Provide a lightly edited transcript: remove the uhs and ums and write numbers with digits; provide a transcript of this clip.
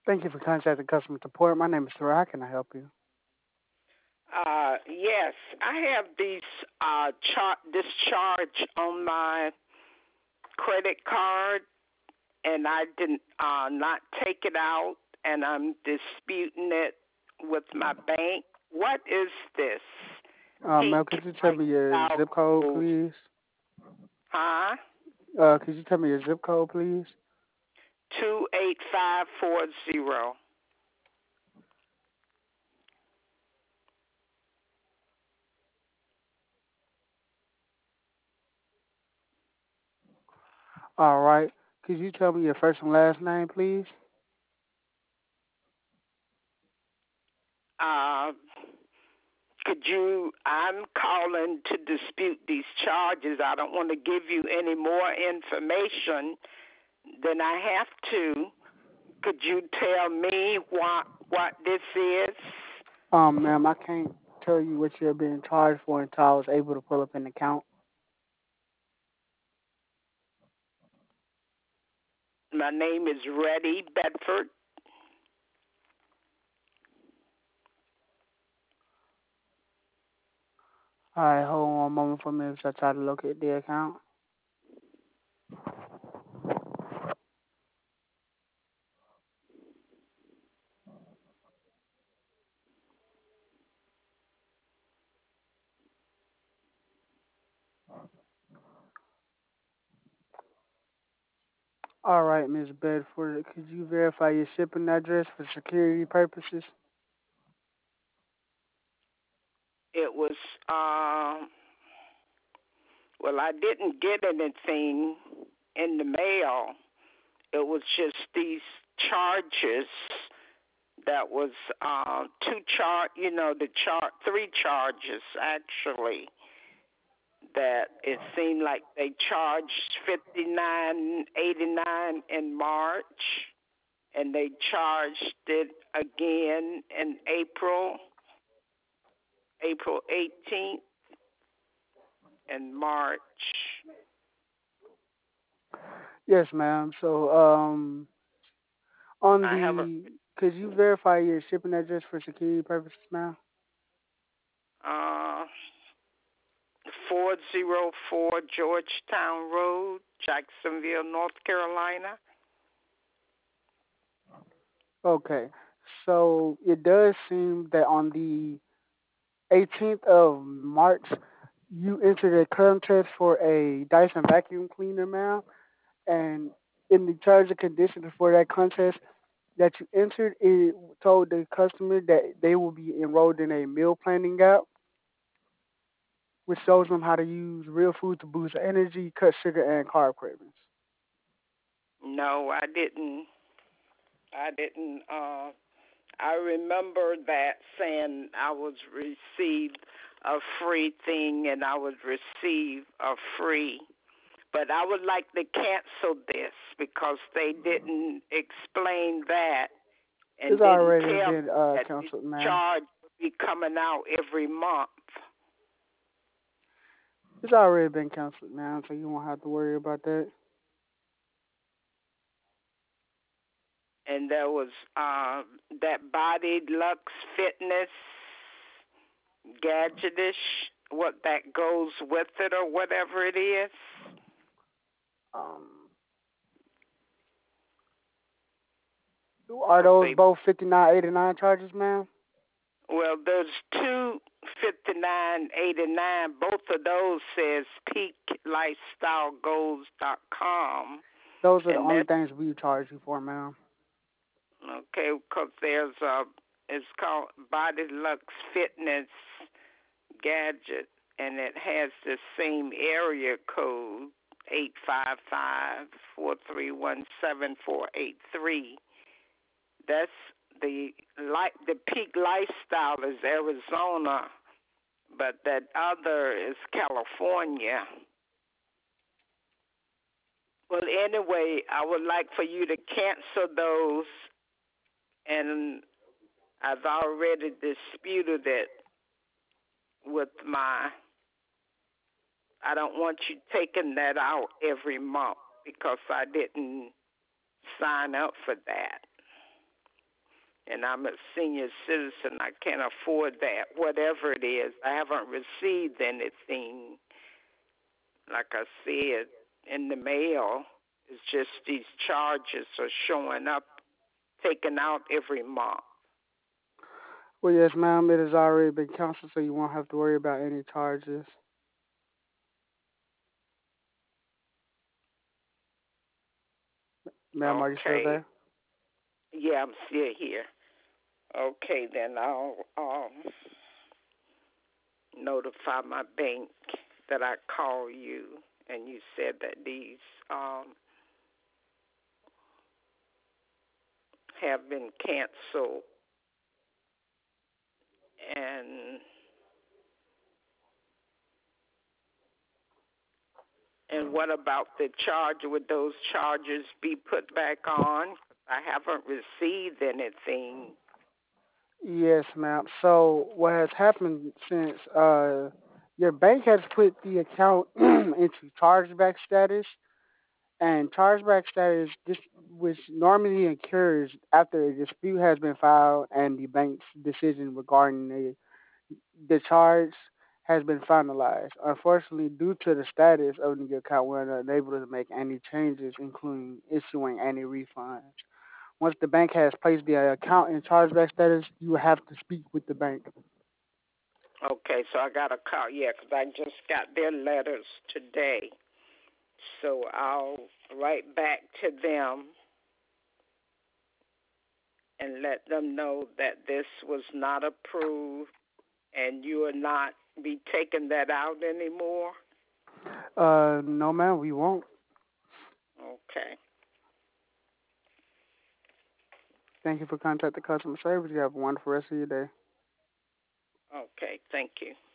Thank you for contacting customer support. My name is Sarah. How can I help you? Yes, I have this charge on my credit card, and I did not take it out, and I'm disputing it with my bank. What is this? Ma'am, Peak could you tell me your lifestyle zip code, goals, please? huh? Could you tell me your zip code, please? 28540. All right. Could you tell me your first and last name, please? Uh, could you? I'm calling to dispute these charges. I don't want to give you any more information than I have to. Could you tell me what this is? Ma'am, I can't tell you what you're being charged for until I was able to pull up an account. My name is Reddy Bedford. All right, hold on one moment for me as I try to locate the account. All right, Miss Bedford, could you verify your shipping address for security purposes? It was well, I didn't get anything in the mail. It was just these charges that was three charges actually that it seemed like they charged $59.89 in March, and they charged it again in April 18th, and March. Yes, ma'am. So, on I have could you verify your shipping address for security purposes, ma'am? a 404 Georgetown Road, Jacksonville, North Carolina. Okay. So it does seem that on the 18th of March, you entered a contest for a Dyson vacuum cleaner, ma'am. And in the terms and conditions for that contest that you entered, it told the customer that they will be enrolled in a meal planning app, which shows them how to use real food to boost energy, cut sugar and carb cravings. No, I didn't. I didn't. I remember that saying I would receive a free thing and I would receive a free. But I would like to cancel this because they didn't explain that and It's didn't already tell been me that the canceled, ma'am. charge would be coming out every month. It's already been canceled, ma'am, so you won't have to worry about that. And there was that Body Lux Fitness gadgetish, what that goes with it or whatever it is. Um, are Because those they, both 59.89 charges, ma'am? well, there's two 59.89. Both of those says peaklifestylegoals.com, Those are the and only that's things we charge you for, ma'am. okay because there's it's called Body Lux Fitness gadget, and it has the same area code 855-431-7483. That's the Peak Lifestyle is Arizona, but that other is California. Well, anyway, I would like for you to cancel those, and I've already disputed it with my. I don't want you taking that out every month because I didn't sign up for that. and I'm a senior citizen. I can't afford that. Whatever it is, I haven't received anything. Like I said, in the mail. It's just these charges are showing up, taken out every month. Well, yes, ma'am. It has already been canceled, so you won't have to worry about any charges. Ma'am, are you still Okay. there? Yeah, I'm still here. Okay, then I'll notify my bank that I call you, and you said that these have been canceled. And what about the charge? Would those charges be put back on? I haven't received anything. Yes, ma'am. So what has happened since your bank has put the account into chargeback status, and chargeback status this which normally occurs after a dispute has been filed and the bank's decision regarding the charge has been finalized. Unfortunately, due to the status of the account, we're not able to make any changes, including issuing any refunds. Once the bank has placed the account in chargeback status, you have to speak with the bank. Okay, so I got a call. Yeah, 'cause I just got their letters today. So I'll write back to them and let them know that this was not approved and you will not be taking that out anymore. No, ma'am, we won't. Okay. Thank you for contacting customer service. You have a wonderful rest of your day. Okay. Thank you.